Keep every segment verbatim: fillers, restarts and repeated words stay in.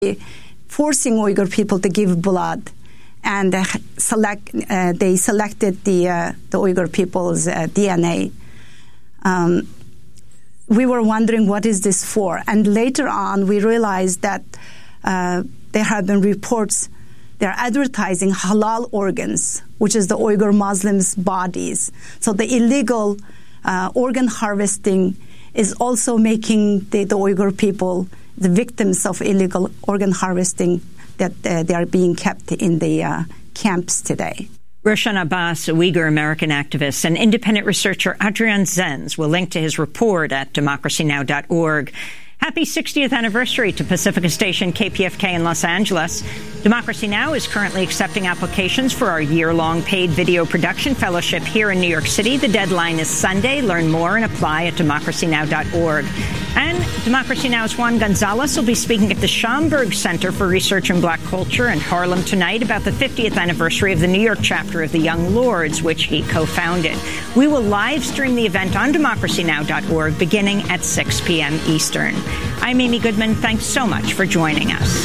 forcing Uyghur people to give blood, and uh, select uh, they selected the uh, the Uyghur people's uh, D N A. Um, we were wondering what is this for, and later on we realized that uh, there have been reports. They're advertising halal organs, which is the Uyghur Muslims' bodies. So the illegal uh, organ harvesting is also making the, the Uyghur people the victims of illegal organ harvesting that uh, they are being kept in the uh, camps today. Roshan Abbas, a Uyghur American activist, and independent researcher Adrian Zenz will link to his report at democracy now dot org. Happy sixtieth anniversary to Pacifica station K P F K in Los Angeles. Democracy Now! Is currently accepting applications for our year-long paid video production fellowship here in New York City. The deadline is Sunday. Learn more and apply at democracy now dot org. And Democracy Now!'s Juan Gonzalez will be speaking at the Schomburg Center for Research in Black Culture in Harlem tonight about the fiftieth anniversary of the New York chapter of the Young Lords, which he co-founded. We will live stream the event on democracy now dot org beginning at six p.m. Eastern. I'm Amy Goodman. Thanks so much for joining us.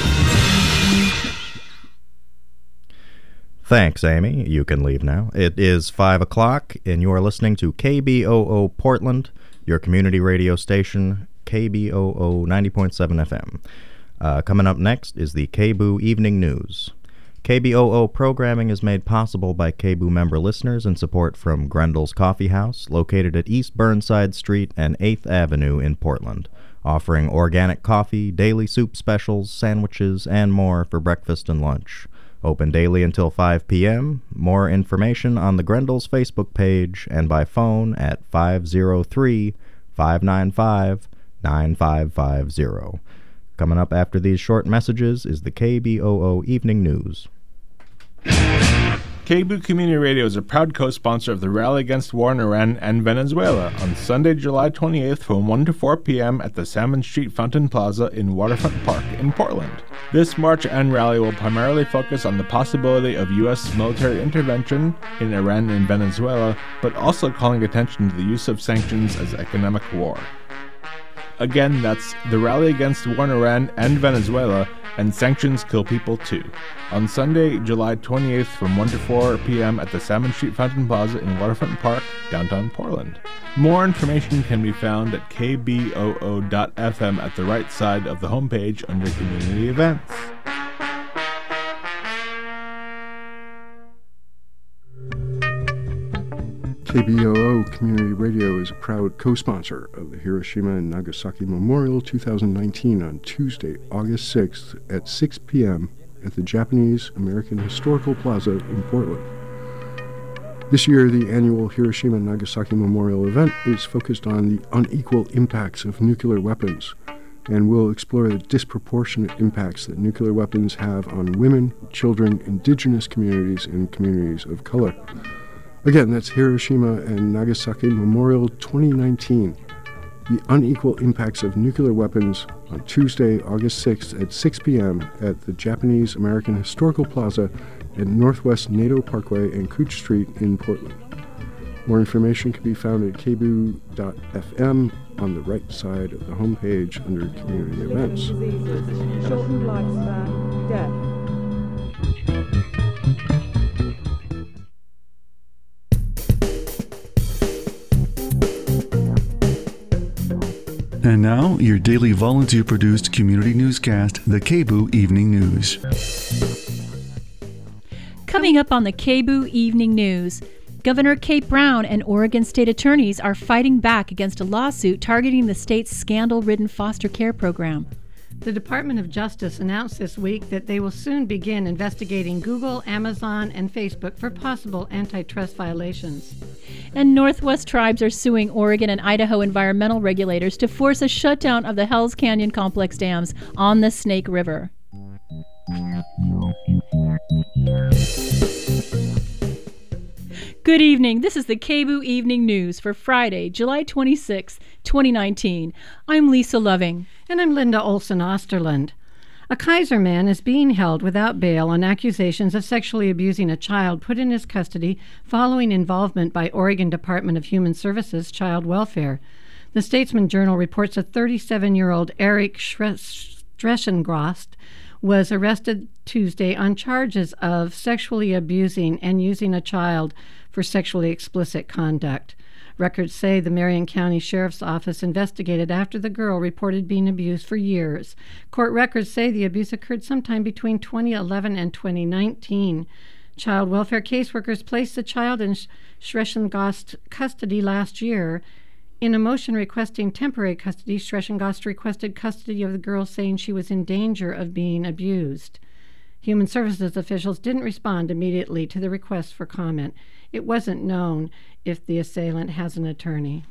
Thanks, Amy. You can leave now. It is five o'clock, and you are listening to K B O O Portland, your community radio station, K B O O ninety point seven F M. Uh, coming up next is the K B O O Evening News. K B O O programming is made possible by K B O O member listeners and support from Grendel's Coffee House, located at East Burnside Street and eighth Avenue in Portland, offering organic coffee, daily soup specials, sandwiches, and more for breakfast and lunch. Open daily until five p.m. More information on the Grendel's Facebook page and by phone at five oh three, five nine five, nine five five zero. Coming up after these short messages is the K B O O Evening News. K B O O Community Radio is a proud co-sponsor of the Rally Against War in Iran and Venezuela on Sunday, July twenty-eighth from one to four p.m. at the Salmon Street Fountain Plaza in Waterfront Park in Portland. This march and rally will primarily focus on the possibility of U S military intervention in Iran and Venezuela, but also calling attention to the use of sanctions as economic war. Again, that's the Rally Against War in Iran and Venezuela, and Sanctions Kill People Too, on Sunday, July twenty-eighth from one to four p.m. at the Salmon Street Fountain Plaza in Waterfront Park, downtown Portland. More information can be found at k b o o dot f m at the right side of the homepage under Community Events. K B O O Community Radio is a proud co-sponsor of the Hiroshima and Nagasaki Memorial two thousand nineteen on Tuesday, August sixth at six p.m. at the Japanese American Historical Plaza in Portland. This year, the annual Hiroshima and Nagasaki Memorial event is focused on the unequal impacts of nuclear weapons and will explore the disproportionate impacts that nuclear weapons have on women, children, indigenous communities, and communities of color. Again, that's Hiroshima and Nagasaki Memorial twenty nineteen, The Unequal Impacts of Nuclear Weapons, on Tuesday, August sixth at six p.m. at the Japanese American Historical Plaza at Northwest NATO Parkway and Cooch Street in Portland. More information can be found at k b o o dot f m on the right side of the homepage under Community Events. Shortened lifespan, death. And now, your daily volunteer-produced community newscast, the K B O O Evening News. Coming up on the K B O O Evening News, Governor Kate Brown and Oregon state attorneys are fighting back against a lawsuit targeting the state's scandal-ridden foster care program. The Department of Justice announced this week that they will soon begin investigating Google, Amazon, and Facebook for possible antitrust violations. And Northwest tribes are suing Oregon and Idaho environmental regulators to force a shutdown of the Hells Canyon Complex dams on the Snake River. Good evening. This is the K B O O Evening News for Friday, July twenty-sixth, twenty nineteen. I'm Lisa Loving. And I'm Linda Olson Osterland. A Kaiser man is being held without bail on accusations of sexually abusing a child put in his custody following involvement by Oregon Department of Human Services Child Welfare. The Statesman Journal reports a thirty-seven-year-old Eric Shre- Streschengrost, was arrested Tuesday on charges of sexually abusing and using a child for sexually explicit conduct. Records say the Marion County Sheriff's Office investigated after the girl reported being abused for years. Court records say the abuse occurred sometime between twenty eleven and twenty nineteen. Child welfare caseworkers placed the child in Streschengrost custody last year. In a motion requesting temporary custody, Streschengrost requested custody of the girl, saying she was in danger of being abused. Human Services officials didn't respond immediately to the request for comment. It wasn't known if the assailant has an attorney.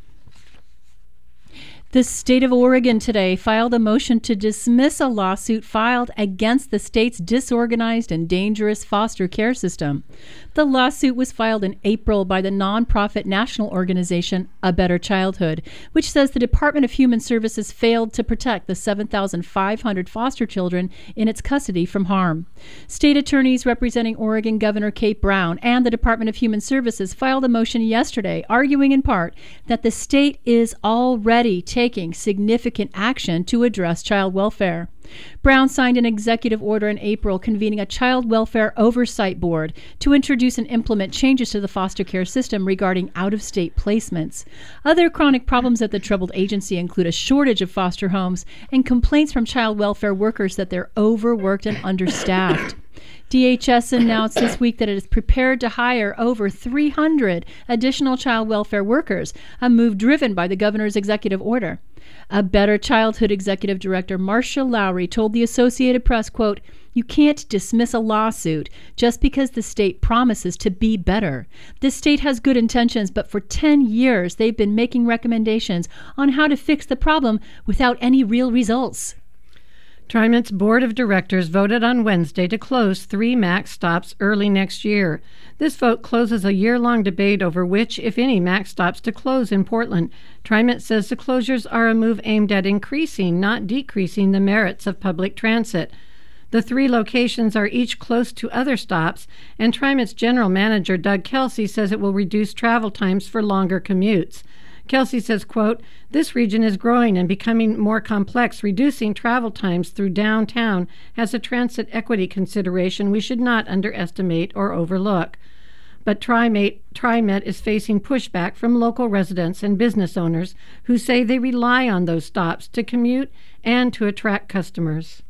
The state of Oregon today filed a motion to dismiss a lawsuit filed against the state's disorganized and dangerous foster care system. The lawsuit was filed in April by the nonprofit national organization A Better Childhood, which says the Department of Human Services failed to protect the seven thousand five hundred foster children in its custody from harm. State attorneys representing Oregon Governor Kate Brown and the Department of Human Services filed a motion yesterday arguing in part that the state is already taking taking significant action to address child welfare. Brown signed an executive order in April convening a child welfare oversight board to introduce and implement changes to the foster care system regarding out-of-state placements. Other chronic problems at the troubled agency include a shortage of foster homes and complaints from child welfare workers that they're overworked and understaffed. D H S announced this week that it is prepared to hire over three hundred additional child welfare workers, a move driven by the governor's executive order. A Better Childhood executive director, Marcia Lowry, told the Associated Press, quote, "You can't dismiss a lawsuit just because the state promises to be better. The state has good intentions, but for ten years they've been making recommendations on how to fix the problem without any real results." TriMet's board of directors voted on Wednesday to close three MAX stops early next year. This vote closes a year-long debate over which, if any, MAX stops to close in Portland. TriMet says the closures are a move aimed at increasing, not decreasing, the merits of public transit. The three locations are each close to other stops, and TriMet's general manager, Doug Kelsey, says it will reduce travel times for longer commutes. Kelsey says, quote, "This region is growing and becoming more complex. Reducing travel times through downtown has a transit equity consideration we should not underestimate or overlook." But TriMet, TriMet is facing pushback from local residents and business owners who say they rely on those stops to commute and to attract customers.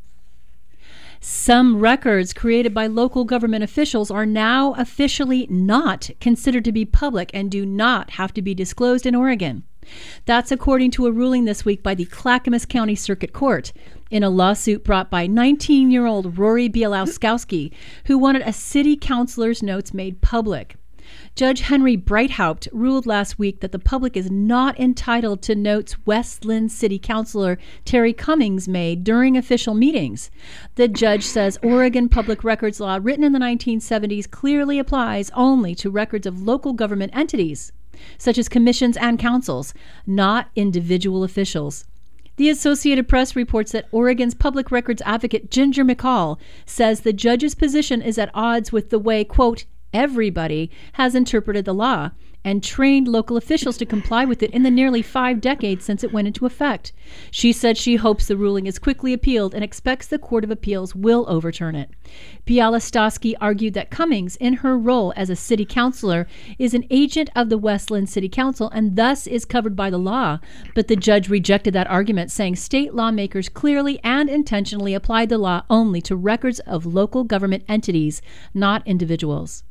Some records created by local government officials are now officially not considered to be public and do not have to be disclosed in Oregon. That's according to a ruling this week by the Clackamas County Circuit Court in a lawsuit brought by nineteen-year-old Rory Bielowskowski, who wanted a city councilor's notes made public. Judge Henry Breithaupt ruled last week that the public is not entitled to notes West Linn City Councilor Terry Cummings made during official meetings. The judge says Oregon public records law, written in the nineteen seventies, clearly applies only to records of local government entities, such as commissions and councils, not individual officials. The Associated Press reports that Oregon's public records advocate Ginger McCall says the judge's position is at odds with the way, quote, everybody has interpreted the law and trained local officials to comply with it in the nearly five decades since it went into effect. She said she hopes the ruling is quickly appealed and expects the Court of Appeals will overturn it. Bielowskowski argued that Cummings, in her role as a city councilor, is an agent of the West Linn City Council and thus is covered by the law, but the judge rejected that argument, saying state lawmakers clearly and intentionally applied the law only to records of local government entities, not individuals.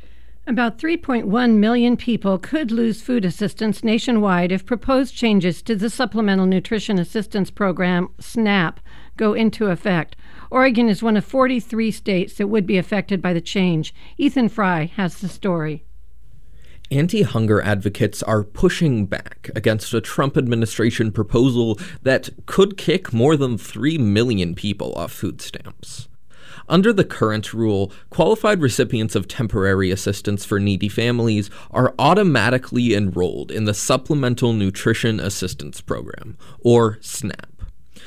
About three point one million people could lose food assistance nationwide if proposed changes to the Supplemental Nutrition Assistance Program, SNAP, go into effect. Oregon is one of forty-three states that would be affected by the change. Ethan Fry has the story. Anti-hunger advocates are pushing back against a Trump administration proposal that could kick more than three million people off food stamps. Under the current rule, qualified recipients of temporary assistance for needy families are automatically enrolled in the Supplemental Nutrition Assistance Program, or SNAP.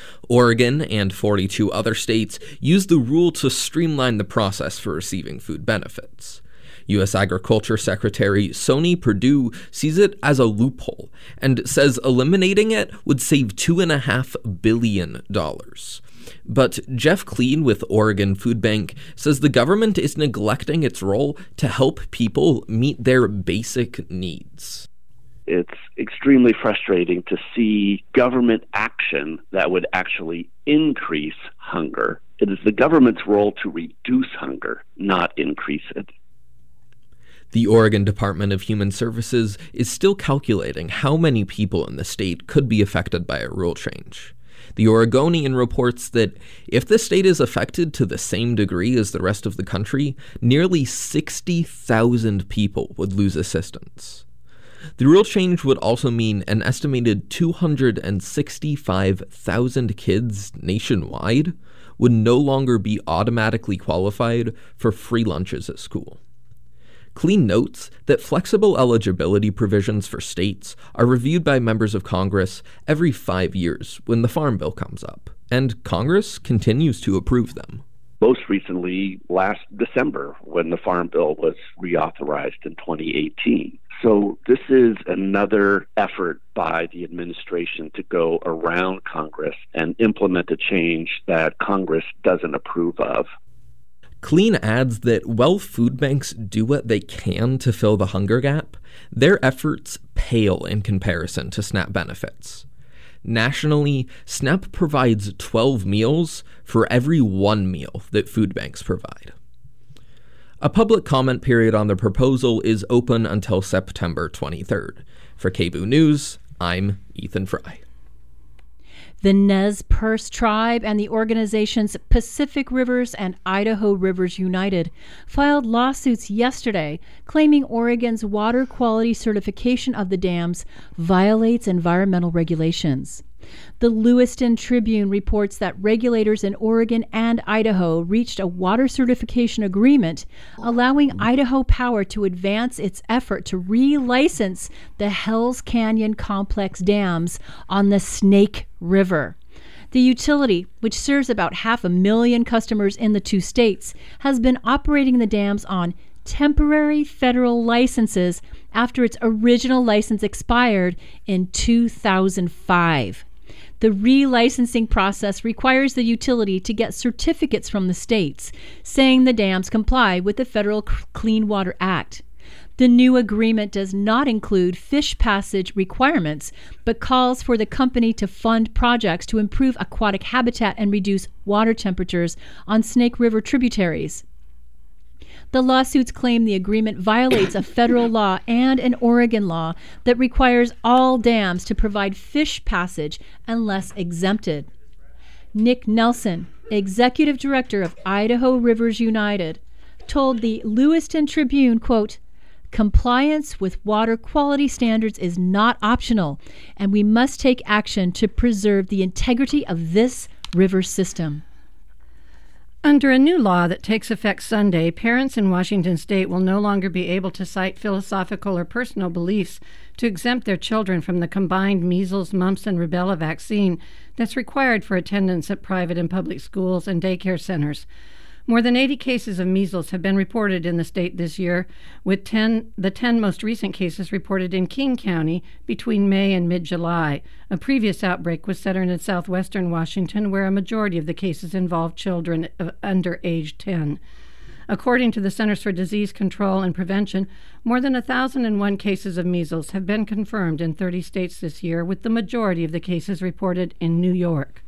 Oregon and forty-two other states use the rule to streamline the process for receiving food benefits. U S Agriculture Secretary Sonny Perdue sees it as a loophole and says eliminating it would save two point five billion dollars. But Jeff Kleen with Oregon Food Bank says the government is neglecting its role to help people meet their basic needs. It's extremely frustrating to see government action that would actually increase hunger. It is the government's role to reduce hunger, not increase it. The Oregon Department of Human Services is still calculating how many people in the state could be affected by a rule change. The Oregonian reports that if the state is affected to the same degree as the rest of the country, nearly sixty thousand people would lose assistance. The rule change would also mean an estimated two hundred sixty-five thousand kids nationwide would no longer be automatically qualified for free lunches at school. Kleen notes that flexible eligibility provisions for states are reviewed by members of Congress every five years when the Farm Bill comes up, and Congress continues to approve them. Most recently, last December, when the Farm Bill was reauthorized in twenty eighteen. So this is another effort by the administration to go around Congress and implement a change that Congress doesn't approve of. Kleen adds that while food banks do what they can to fill the hunger gap, their efforts pale in comparison to SNAP benefits. Nationally, SNAP provides twelve meals for every one meal that food banks provide. A public comment period on the proposal is open until September twenty-third. For K B O O News, I'm Ethan Fry. The Nez Perce Tribe and the organizations Pacific Rivers and Idaho Rivers United filed lawsuits yesterday claiming Oregon's water quality certification of the dams violates environmental regulations. The Lewiston Tribune reports that regulators in Oregon and Idaho reached a water certification agreement allowing Idaho Power to advance its effort to relicense the Hells Canyon Complex dams on the Snake River. The utility, which serves about half a million customers in the two states, has been operating the dams on temporary federal licenses after its original license expired in two thousand five. The relicensing process requires the utility to get certificates from the states saying the dams comply with the Federal Clean Water Act. The new agreement does not include fish passage requirements, but calls for the company to fund projects to improve aquatic habitat and reduce water temperatures on Snake River tributaries. The lawsuits claim the agreement violates a federal law and an Oregon law that requires all dams to provide fish passage unless exempted. Nick Nelson, executive director of Idaho Rivers United, told the Lewiston Tribune, quote, "Compliance with water quality standards is not optional, and we must take action to preserve the integrity of this river system." Under a new law that takes effect Sunday, parents in Washington state will no longer be able to cite philosophical or personal beliefs to exempt their children from the combined measles, mumps, and rubella vaccine that's required for attendance at private and public schools and daycare centers. More than eighty cases of measles have been reported in the state this year, with ten, the ten most recent cases reported in King County between May and mid-July. A previous outbreak was centered in southwestern Washington, where a majority of the cases involved children under age ten. According to the Centers for Disease Control and Prevention, more than one thousand one cases of measles have been confirmed in thirty states this year, with the majority of the cases reported in New York.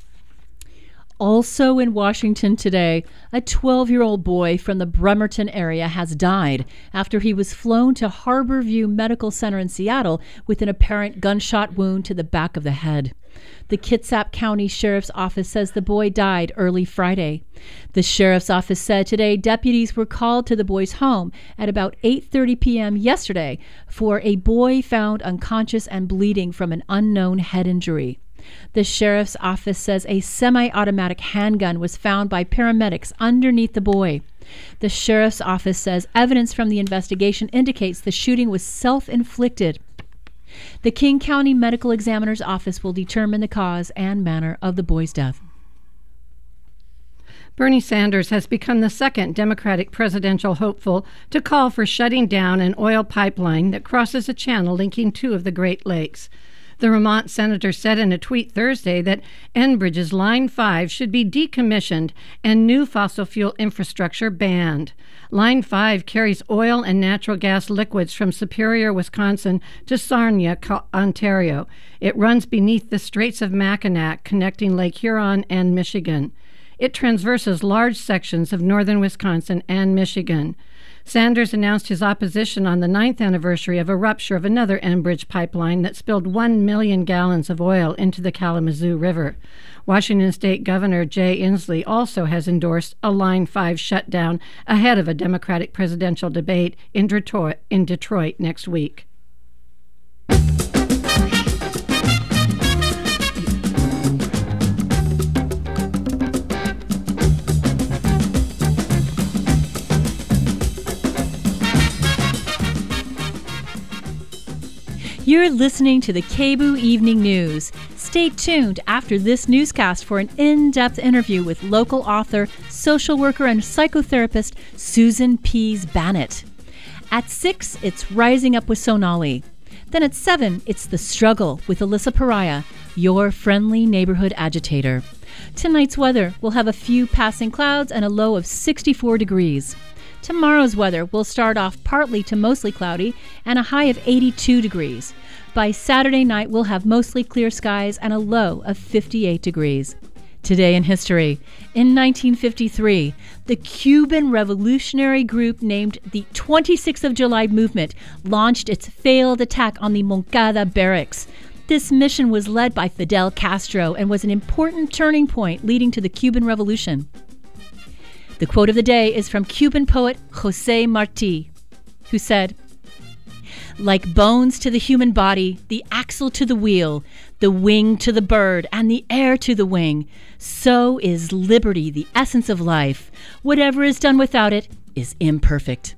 Also in Washington today, a twelve-year-old boy from the Bremerton area has died after he was flown to Harborview Medical Center in Seattle with an apparent gunshot wound to the back of the head. The Kitsap County Sheriff's Office says the boy died early Friday. The Sheriff's Office said today deputies were called to the boy's home at about eight thirty p.m. yesterday for a boy found unconscious and bleeding from an unknown head injury. The Sheriff's Office says a semi-automatic handgun was found by paramedics underneath the boy. The Sheriff's Office says evidence from the investigation indicates the shooting was self-inflicted. The King County Medical Examiner's Office will determine the cause and manner of the boy's death. Bernie Sanders has become the second Democratic presidential hopeful to call for shutting down an oil pipeline that crosses a channel linking two of the Great Lakes. The Vermont senator said in a tweet Thursday that Enbridge's Line five should be decommissioned and new fossil fuel infrastructure banned. Line five carries oil and natural gas liquids from Superior, Wisconsin to Sarnia, Ontario. It runs beneath the Straits of Mackinac, connecting Lake Huron and Michigan. It traverses large sections of northern Wisconsin and Michigan. Sanders announced his opposition on the ninth anniversary of a rupture of another Enbridge pipeline that spilled one million gallons of oil into the Kalamazoo River. Washington State Governor Jay Inslee also has endorsed a Line five shutdown ahead of a Democratic presidential debate in Detroit, in Detroit next week. You're listening to the K B O O Evening News. Stay tuned after this newscast for an in-depth interview with local author, social worker, and psychotherapist Susan Pease Bannett. At six, it's Rising Up with Sonali. Then at seven, it's The Struggle with Alyssa Pariah, your friendly neighborhood agitator. Tonight's weather will have a few passing clouds and a low of sixty-four degrees. Tomorrow's weather will start off partly to mostly cloudy and a high of eighty-two degrees. By Saturday night, we'll have mostly clear skies and a low of fifty-eight degrees. Today in history, in nineteen fifty-three, the Cuban revolutionary group named the twenty-sixth of July Movement launched its failed attack on the Moncada barracks. This mission was led by Fidel Castro and was an important turning point leading to the Cuban Revolution. The quote of the day is from Cuban poet José Martí, who said, "Like bones to the human body, the axle to the wheel, the wing to the bird, and the air to the wing, so is liberty the essence of life. Whatever is done without it is imperfect."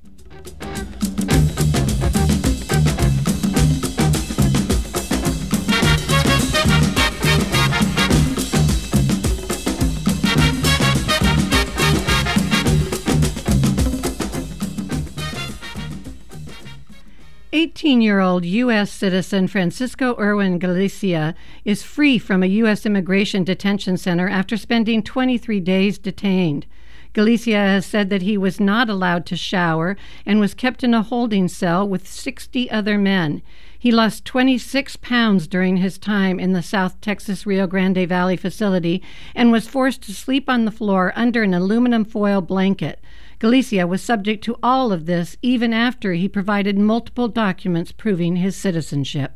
eighteen-year-old U S citizen Francisco Erwin Galicia is free from a U S immigration detention center after spending twenty-three days detained. Galicia has said that he was not allowed to shower and was kept in a holding cell with sixty other men. He lost twenty-six pounds during his time in the South Texas Rio Grande Valley facility and was forced to sleep on the floor under an aluminum foil blanket. Galicia was subject to all of this even after he provided multiple documents proving his citizenship.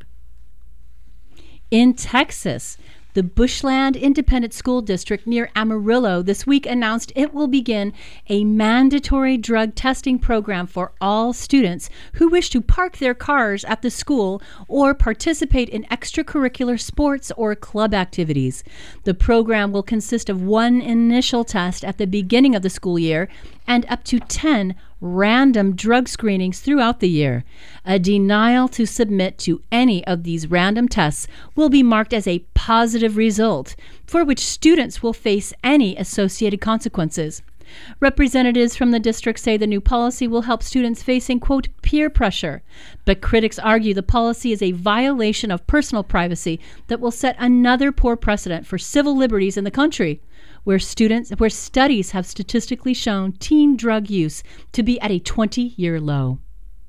In Texas, the Bushland Independent School District near Amarillo this week announced it will begin a mandatory drug testing program for all students who wish to park their cars at the school or participate in extracurricular sports or club activities. The program will consist of one initial test at the beginning of the school year and up to ten random drug screenings throughout the year. A denial to submit to any of these random tests will be marked as a positive result, for which students will face any associated consequences. Representatives from the district say the new policy will help students facing, quote, peer pressure. But critics argue the policy is a violation of personal privacy that will set another poor precedent for civil liberties in the country, where students, where studies have statistically shown teen drug use to be at a twenty-year low.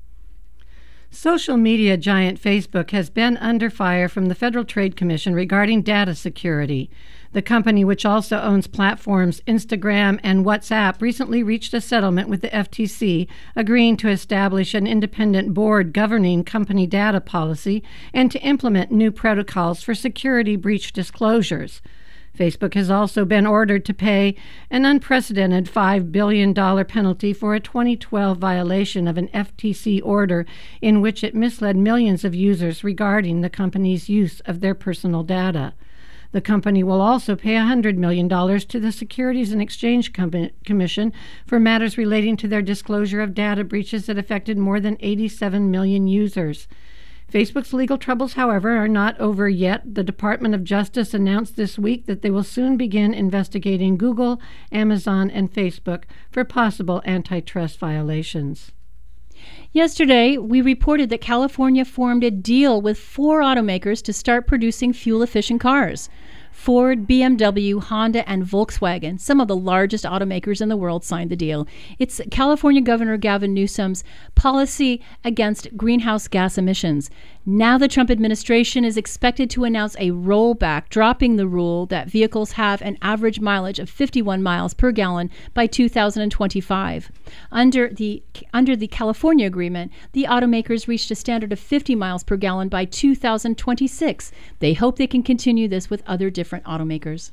Social media giant Facebook has been under fire from the Federal Trade Commission regarding data security. The company, which also owns platforms Instagram and WhatsApp, recently reached a settlement with the F T C, agreeing to establish an independent board governing company data policy and to implement new protocols for security breach disclosures. Facebook has also been ordered to pay an unprecedented five billion dollars penalty for a twenty twelve violation of an F T C order in which it misled millions of users regarding the company's use of their personal data. The company will also pay one hundred million dollars to the Securities and Exchange Com- Commission for matters relating to their disclosure of data breaches that affected more than eighty-seven million users. Facebook's legal troubles, however, are not over yet. The Department of Justice announced this week that they will soon begin investigating Google, Amazon, and Facebook for possible antitrust violations. Yesterday, we reported that California formed a deal with four automakers to start producing fuel-efficient cars. Ford, B M W, Honda, and Volkswagen, some of the largest automakers in the world, signed the deal. It's California Governor Gavin Newsom's policy against greenhouse gas emissions. Now the Trump administration is expected to announce a rollback, dropping the rule that vehicles have an average mileage of fifty-one miles per gallon by two thousand twenty-five. Under the under the California agreement, the automakers reached a standard of fifty miles per gallon by two thousand twenty-six. They hope they can continue this with other different automakers.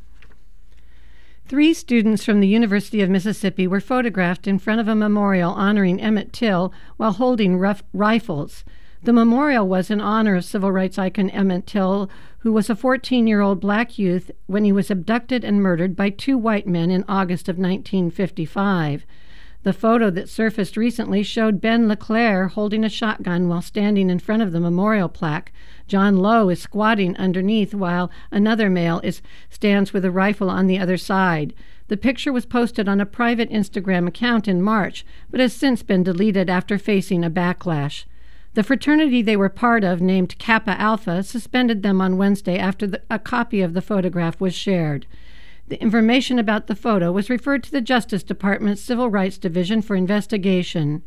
Three students from the University of Mississippi were photographed in front of a memorial honoring Emmett Till while holding rough rifles. The memorial was in honor of civil rights icon Emmett Till, who was a fourteen-year-old black youth when he was abducted and murdered by two white men in August of nineteen fifty-five. The photo that surfaced recently showed Ben LeClaire holding a shotgun while standing in front of the memorial plaque. John Lowe is squatting underneath while another male is stands with a rifle on the other side. The picture was posted on a private Instagram account in March, but has since been deleted after facing a backlash. The fraternity they were part of, named Kappa Alpha, suspended them on Wednesday after the, a copy of the photograph was shared. The information about the photo was referred to the Justice Department's Civil Rights Division for investigation.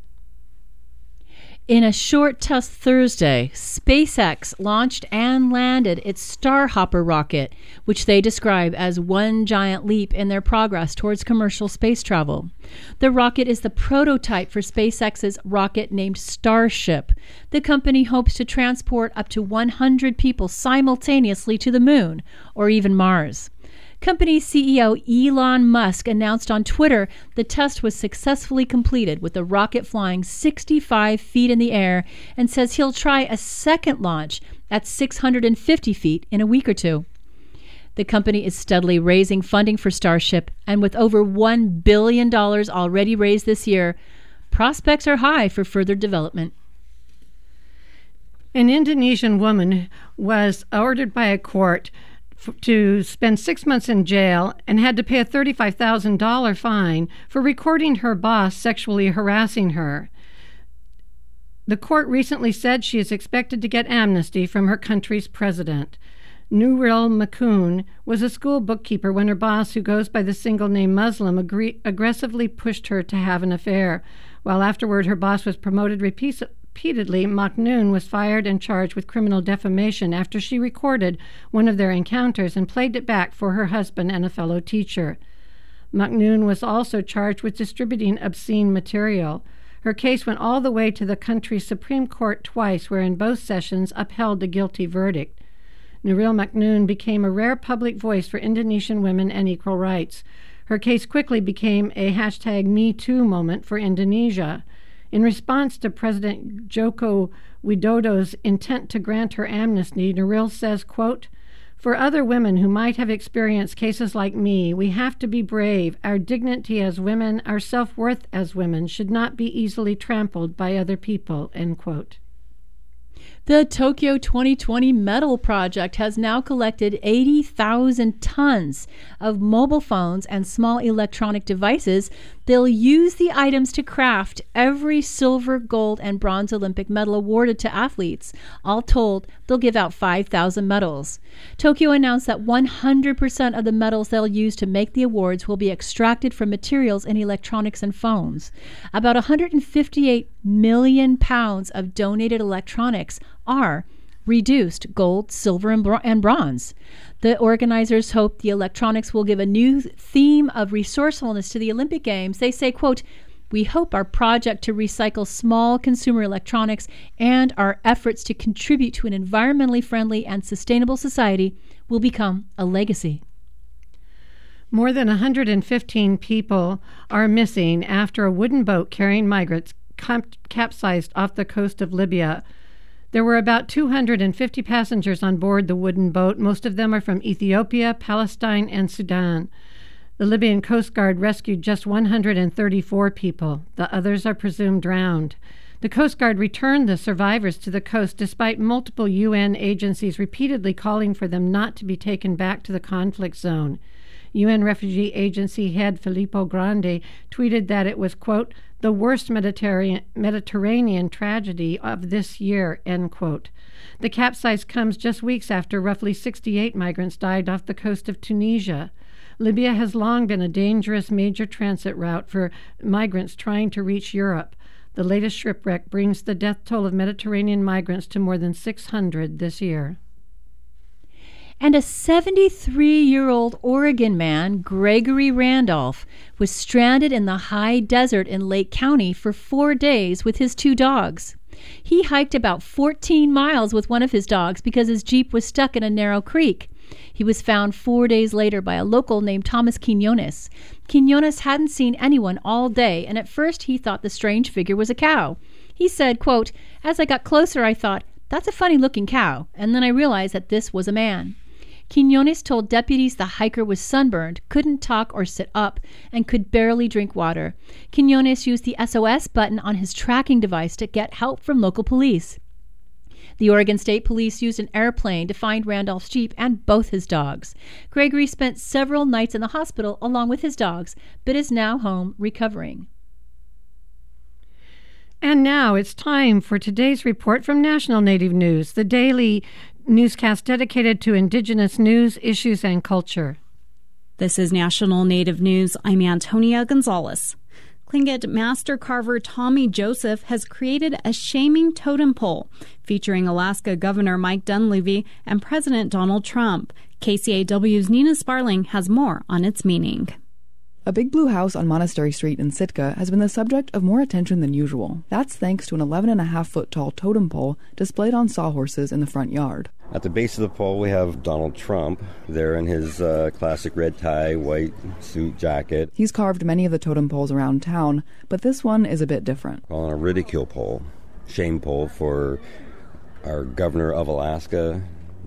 In a short test Thursday, SpaceX launched and landed its Starhopper rocket, which they describe as one giant leap in their progress towards commercial space travel. The rocket is the prototype for SpaceX's rocket named Starship. The company hopes to transport up to one hundred people simultaneously to the moon or even Mars. Company C E O Elon Musk announced on Twitter the test was successfully completed with the rocket flying sixty-five feet in the air, and says he'll try a second launch at six hundred fifty feet in a week or two. The company is steadily raising funding for Starship, and with over one billion dollars already raised this year, prospects are high for further development. An Indonesian woman was ordered by a court to spend six months in jail and had to pay a thirty-five thousand dollars fine for recording her boss sexually harassing her. The court recently said she is expected to get amnesty from her country's president. Nuril Makun was a school bookkeeper when her boss, who goes by the single name Muslim, agree- aggressively pushed her to have an affair. While afterward her boss was promoted repeat- repeatedly, Maknoon was fired and charged with criminal defamation after she recorded one of their encounters and played it back for her husband and a fellow teacher. Maknoon was also charged with distributing obscene material. Her case went all the way to the country's Supreme Court twice, where in both sessions upheld the guilty verdict. Nuril Maknoon became a rare public voice for Indonesian women and equal rights. Her case quickly became a hashtag Me Too moment for Indonesia. In response to President Joko Widodo's intent to grant her amnesty, Nuril says, quote, "For other women who might have experienced cases like me, we have to be brave. Our dignity as women, our self-worth as women, should not be easily trampled by other people," end quote. The Tokyo twenty twenty Metal Project has now collected eighty thousand tons of mobile phones and small electronic devices. They'll use the items to craft every silver, gold, and bronze Olympic medal awarded to athletes. All told, they'll give out five thousand medals. Tokyo announced that one hundred percent of the metals they'll use to make the awards will be extracted from materials in electronics and phones. About one hundred fifty-eight million pounds of donated electronics are reduced gold, silver, and, bro- and bronze. The organizers hope the electronics will give a new theme of resourcefulness to the Olympic Games. They say, quote, "We hope our project to recycle small consumer electronics and our efforts to contribute to an environmentally friendly and sustainable society will become a legacy." More than one hundred fifteen people are missing after a wooden boat carrying migrants cap- capsized off the coast of Libya. There were about two hundred fifty passengers on board the wooden boat. Most of them are from Ethiopia, Palestine, and Sudan. The Libyan Coast Guard rescued just one hundred thirty-four people. The others are presumed drowned. The Coast Guard returned the survivors to the coast despite multiple U N agencies repeatedly calling for them not to be taken back to the conflict zone. U N Refugee Agency head Filippo Grandi tweeted that it was, quote, the worst Mediterranean, Mediterranean tragedy of this year, end quote. The capsize comes just weeks after roughly sixty-eight migrants died off the coast of Tunisia. Libya has long been a dangerous major transit route for migrants trying to reach Europe. The latest shipwreck brings the death toll of Mediterranean migrants to more than six hundred this year. And a seventy-three-year-old Oregon man, Gregory Randolph, was stranded in the high desert in Lake County for four days with his two dogs. He hiked about fourteen miles with one of his dogs because his Jeep was stuck in a narrow creek. He was found four days later by a local named Thomas Quinones. Quinones hadn't seen anyone all day, and at first he thought the strange figure was a cow. He said, quote, as I got closer, I thought, that's a funny-looking cow, and then I realized that this was a man. Quinones told deputies the hiker was sunburned, couldn't talk or sit up, and could barely drink water. Quinones used the S O S button on his tracking device to get help from local police. The Oregon State Police used an airplane to find Randolph's Jeep and both his dogs. Gregory spent several nights in the hospital along with his dogs, but is now home recovering. And now it's time for today's report from National Native News, the daily newscast dedicated to Indigenous news, issues, and culture. This is National Native News. I'm Antonia Gonzalez. Tlingit master carver Tommy Joseph has created a shaming totem pole featuring Alaska Governor Mike Dunleavy and President Donald Trump. K C A W's Nina Sparling has more on its meaning. A big blue house on Monastery Street in Sitka has been the subject of more attention than usual. That's thanks to an eleven and a half foot tall totem pole displayed on sawhorses in the front yard. At the base of the pole, we have Donald Trump there in his uh, classic red tie, white suit jacket. He's carved many of the totem poles around town, but this one is a bit different. On a ridicule pole, shame pole for our governor of Alaska,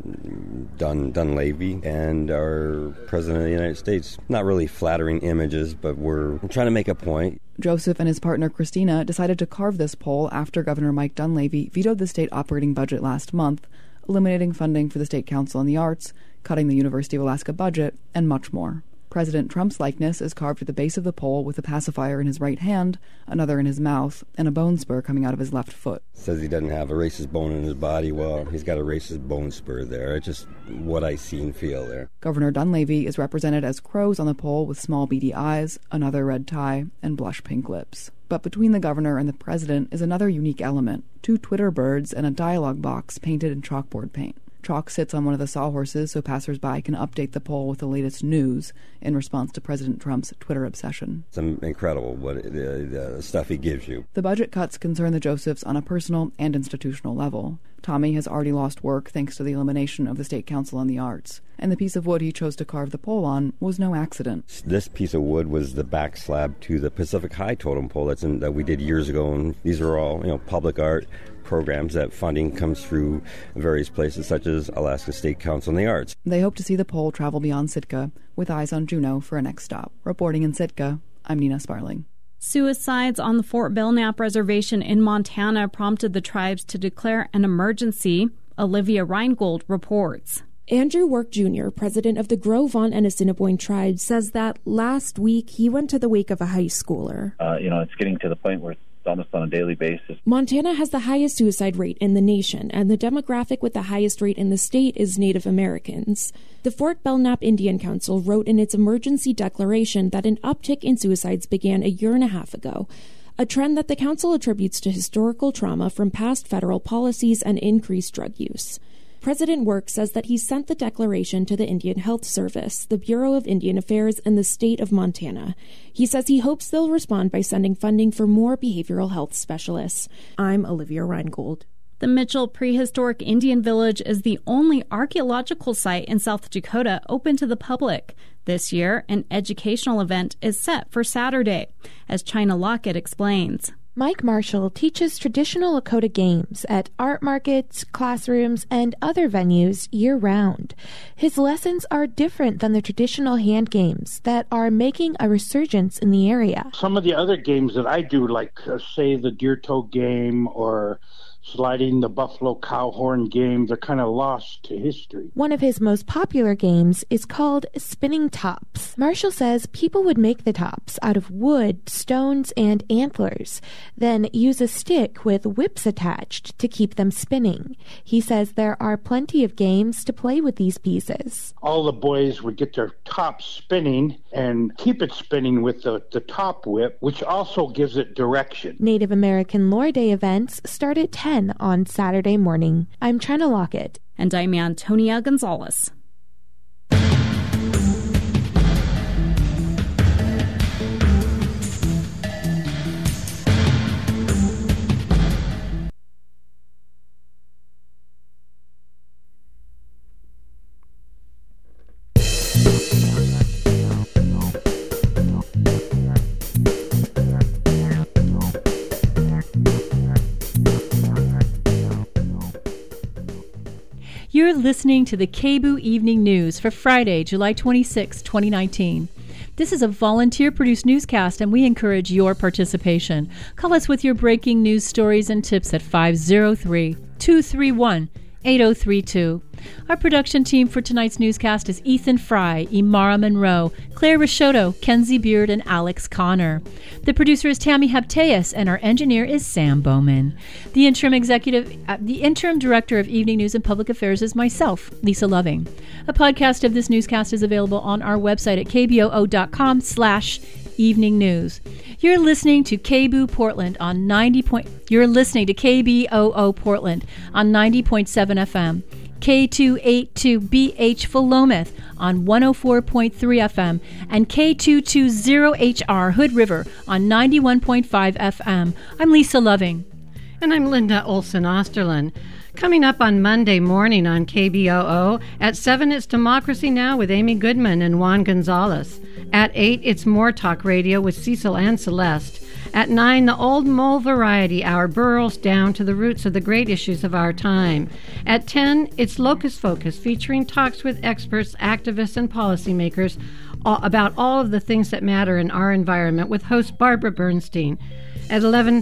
Dun Dunleavy, and our President of the United States. Not really flattering images, but we're trying to make a point. Joseph and his partner Christina decided to carve this pole after Governor Mike Dunleavy vetoed the state operating budget last month, eliminating funding for the State Council on the Arts, cutting the University of Alaska budget, and much more. President Trump's likeness is carved at the base of the pole with a pacifier in his right hand, another in his mouth, and a bone spur coming out of his left foot. Says he doesn't have a racist bone in his body. Well, he's got a racist bone spur there. It's just what I see and feel there. Governor Dunleavy is represented as crows on the pole with small beady eyes, another red tie, and blush pink lips. But between the governor and the president is another unique element, two Twitter birds and a dialogue box painted in chalkboard paint. Chalk sits on one of the sawhorses so passersby can update the pole with the latest news in response to President Trump's Twitter obsession. It's incredible what it, uh, the stuff he gives you. The budget cuts concern the Josephs on a personal and institutional level. Tommy has already lost work thanks to the elimination of the State Council on the Arts, and the piece of wood he chose to carve the pole on was no accident. This piece of wood was the back slab to the Pacific High totem pole that's in, that we did years ago, and these are all, you know, public art programs that funding comes through various places such as Alaska State Council on the Arts. They hope to see the pole travel beyond Sitka with eyes on Juneau for a next stop. Reporting in Sitka, I'm Nina Sparling. Suicides on the Fort Belknap Reservation in Montana prompted the tribes to declare an emergency. Olivia Reingold reports. Andrew Work Junior, president of the Gros Ventre and Assiniboine tribe, says that last week he went to the wake of a high schooler. Uh, you know, it's getting to the point where almost on a daily basis. Montana has the highest suicide rate in the nation, and the demographic with the highest rate in the state is Native Americans. The Fort Belknap Indian Council wrote in its emergency declaration that an uptick in suicides began a year and a half ago, a trend that the council attributes to historical trauma from past federal policies and increased drug use. President Work says that he sent the declaration to the Indian Health Service, the Bureau of Indian Affairs, and the state of Montana. He says he hopes they'll respond by sending funding for more behavioral health specialists. I'm Olivia Reingold. The Mitchell Prehistoric Indian Village is the only archaeological site in South Dakota open to the public. This year, an educational event is set for Saturday, as China Lockett explains. Mike Marshall teaches traditional Lakota games at art markets, classrooms, and other venues year-round. His lessons are different than the traditional hand games that are making a resurgence in the area. Some of the other games that I do, like uh, say the deer toe game or sliding, the Buffalo Cowhorn game, they're kind of lost to history. One of his most popular games is called Spinning Tops. Marshall says people would make the tops out of wood, stones, and antlers, then use a stick with whips attached to keep them spinning. He says there are plenty of games to play with these pieces. All the boys would get their tops spinning and keep it spinning with the, the top whip, which also gives it direction. Native American Lore Day events start at ten on Saturday morning. I'm Trina Lockett. And I'm Antonia Gonzalez. You're listening to the K B O O Evening News for Friday, July twenty-sixth, twenty nineteen. This is a volunteer-produced newscast, and we encourage your participation. Call us with your breaking news stories and tips at five oh three, two three one, eight oh three two. Our production team for tonight's newscast is Ethan Fry, Imara Monroe, Claire Risciotto, Kenzie Beard, and Alex Connor. The producer is Tammy Hapteas, and our engineer is Sam Bowman. The interim executive, uh, the interim director of Evening News and Public Affairs is myself, Lisa Loving. A podcast of this newscast is available on our website at k b o o dot com slash evening news. You're listening to K B O O Portland on ninety point. You're listening to K B O O Portland on ninety point seven F M. K two eighty-two B H Philomath on one oh four point three F M, and K two twenty H R Hood River on ninety-one point five F M. I'm Lisa Loving. And I'm Linda Olson Osterlin. Coming up on Monday morning on K B O O, at seven it's Democracy Now! With Amy Goodman and Juan Gonzalez. At eight it's More Talk Radio with Cecil and Celeste. At nine, the Old Mole Variety Hour burrows down to the roots of the great issues of our time. At ten, it's Locus Focus, featuring talks with experts, activists, and policymakers about all of the things that matter in our environment with host Barbara Bernstein. At eleven,